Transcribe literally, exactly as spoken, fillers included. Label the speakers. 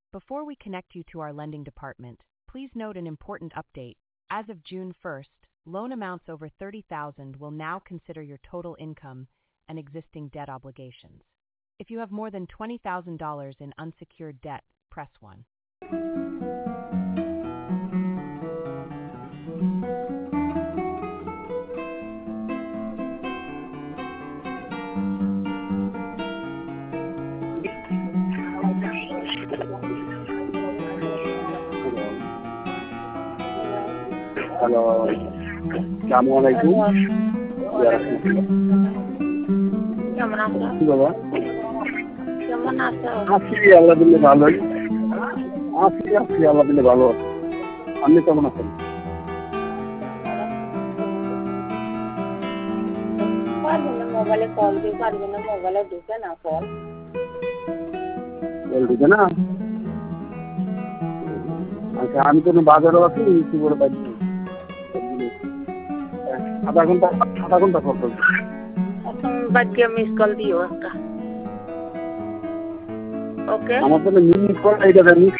Speaker 1: Before we connect you to our lending department, please note an important update. As of June first, loan amounts over thirty thousand dollars will now consider your total income and existing debt obligations. If you have more than twenty thousand dollars in unsecured debt, press one.
Speaker 2: Hello, আসসালামু আলাইকুম।
Speaker 3: কেমন আছো?
Speaker 2: কি বাবা?
Speaker 3: কেমন আছো?
Speaker 2: আছি আল্লাহ দিলে ভালোই। আছি আছি আল্লাহ দিলে ভালো। আপনি কেমন আছেন?
Speaker 3: মোবাইলে কল দিয়ে পারবে না, মোবাইলে ঢুকে না কল।
Speaker 2: কল ঢুকে না? আচ্ছা, আমি কোনো বাজারও আছি, কি করে পাইছি? আধা ঘন্টা আধা ঘন্টা কল করবো।
Speaker 3: এখন বাকিয়া মিস কল দিও একটা। ওকে,
Speaker 2: আমার তো মিস কল এইটা মিস